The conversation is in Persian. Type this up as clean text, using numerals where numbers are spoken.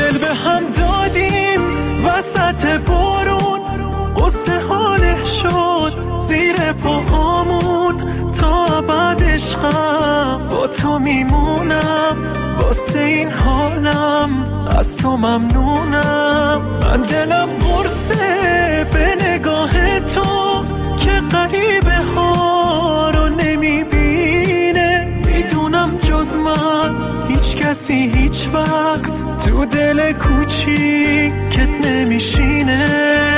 دل به هم دادیم وسط بارون، قصه حاله شد زیر پاهامون. تا ابد عشقم با تو میمونم، واسه این حالم از تو ممنونم. من دلم قرصه به نگاه تو که غریبه ها رو نمیبینه. میدونم جز من هیچ کسی هیچ وقت تو دل کوچیکت نمیشینه.